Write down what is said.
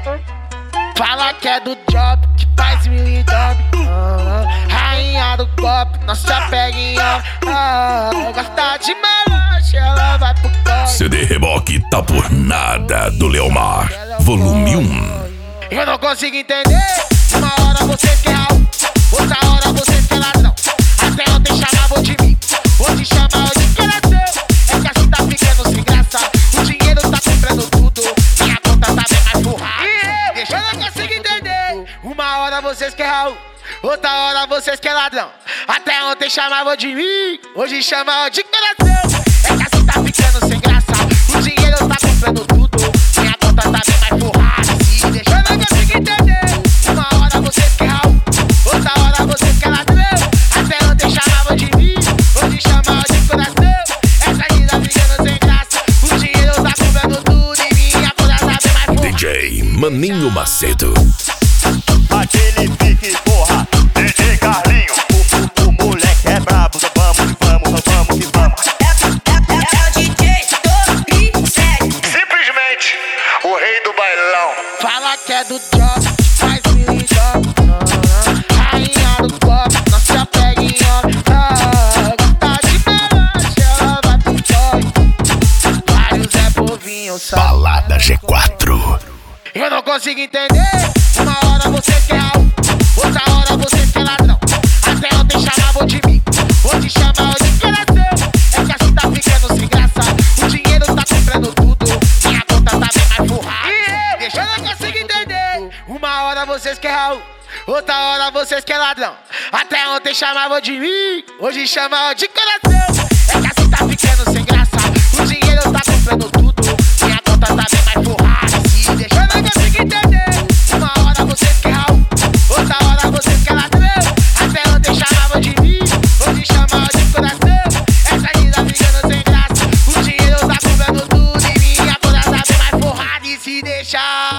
Fala que é do job, que faz mil e dobre. Rainha do pop, não se apega em homem. Gosta de malote, ela vai pro top. CD Reboque Tá Por Nada, do Leomar, volume 1. Eu não consigo entender. Uma hora vocês quer algo, outra hora vocês quer ladrão. Até ontem chamavam de mim, hoje chamam de coração. É que assim tá ficando sem graça, o dinheiro tá comprando tudo, minha conta tá bem mais forrada. Eu não consigo entender. Uma hora vocês quer Raul, outra hora vocês quer ladrão. Até ontem chamavam de mim, hoje chamam de coração. É que assim tá ficando sem graça, o dinheiro tá comprando tudo, minha conta tá bem mais forrada. Se deixa, eu não consigo entender. Uma hora vocês quer Raul, outra hora vocês quer ladrão. Até ontem chamavam de mim, hoje chamam de coração. Essa vida ficando sem graça, o dinheiro tá comprando tudo e minha conta tá bem mais forrada. DJ Maninho Macedo. Aquele pique, porra, DJ Carlinho. O moleque é brabo, vamos que vamos, vamos que vamos. É o DJ do Big7. Simplesmente o rei do bailão. Fala que é do job, faz mil e dobre. Rainha do pop, não se apega em homem. Gosta de malote, ela vai pro top. Vários é povinho, sabe? Balada G4. Eu não consigo entender. Uma hora vocês quer Raul, outra hora vocês quer ladrão. Até ontem chamavam de mim, hoje chamam de coração. É que assim tá ficando sem graça, o dinheiro tá comprando tudo, minha conta tá bem mais forrada. Eu não consigo entender. Uma hora vocês quer Raul, outra hora vocês quer ladrão. Até ontem chamavam de mim, hoje chamam de coração. É que assim tá ficando sem graça, o dinheiro tá comprando tudo, minha conta tá bem mais forrada. Se deixa, eu não consigo entender. Uma hora vocês quer Raul, outra hora vocês quer ladrão. Até ontem chamavam de mim, hoje chamam de coração. Essa vida ficando sem graça, o dinheiro tá comprando tudo e minha conta tá bem mais forrada. E se deixar